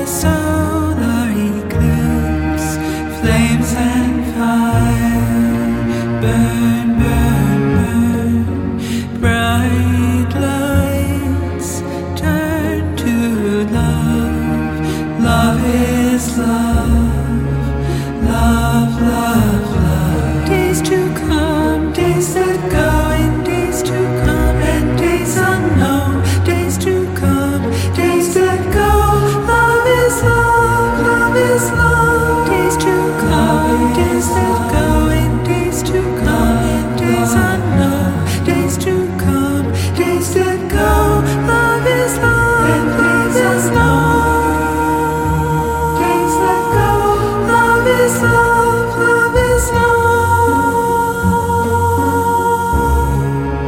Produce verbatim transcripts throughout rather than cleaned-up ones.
solar eclipse, flames and fire burn, burn, burn. Bright lights turn to love. Love is love. Love, love, love. Days to come, days that go, and days to come, and days unknown. Days to come, days that go. Love is love, love is love. Days to come, days that go, and days to come, and days unknown. Days to come, days that go. Love is love, and love is love. Days that go. Love is love, love is love.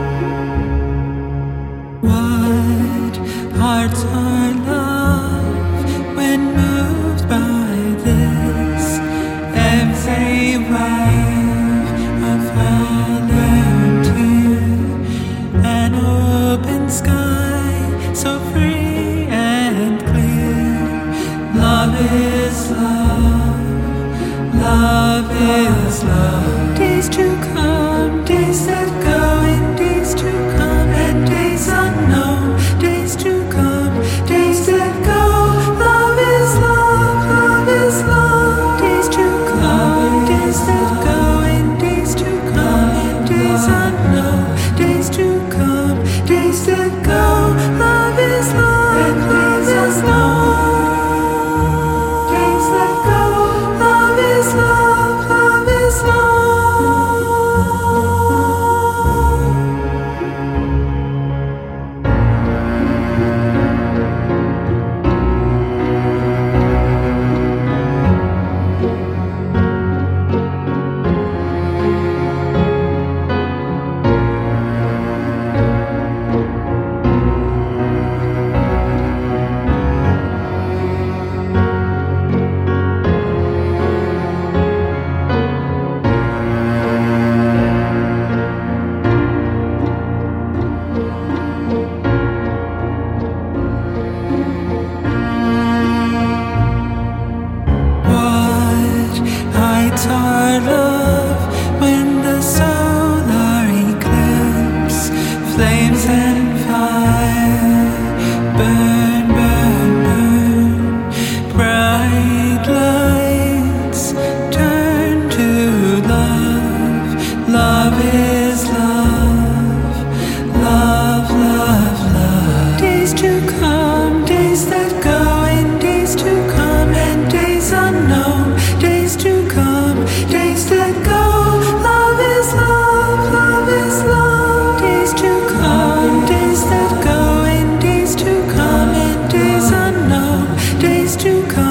What hearts are love when moved by this? Every wave of volunteer, an open sky so free and clear. Love is love. Love is love. Days to come, days that go, and days to come, and days unknown. Days to come, days that go. Love is love, love is love. Days to come, days that go, and days to come, and days unknown. Days to come, days that go. Love is love, and love is love. Days that go. Love is love, love is love. What heights are love when the solar eclipse, flames and fire burn, burn, burn. Bright lights turn to love. Love is love. Love, love, love. Days to come, days that go, and days to come, and days unknown. Days to come, days that go. Love is love, love is love. Days to come, days that go, and days to come, and days unknown. Days to come.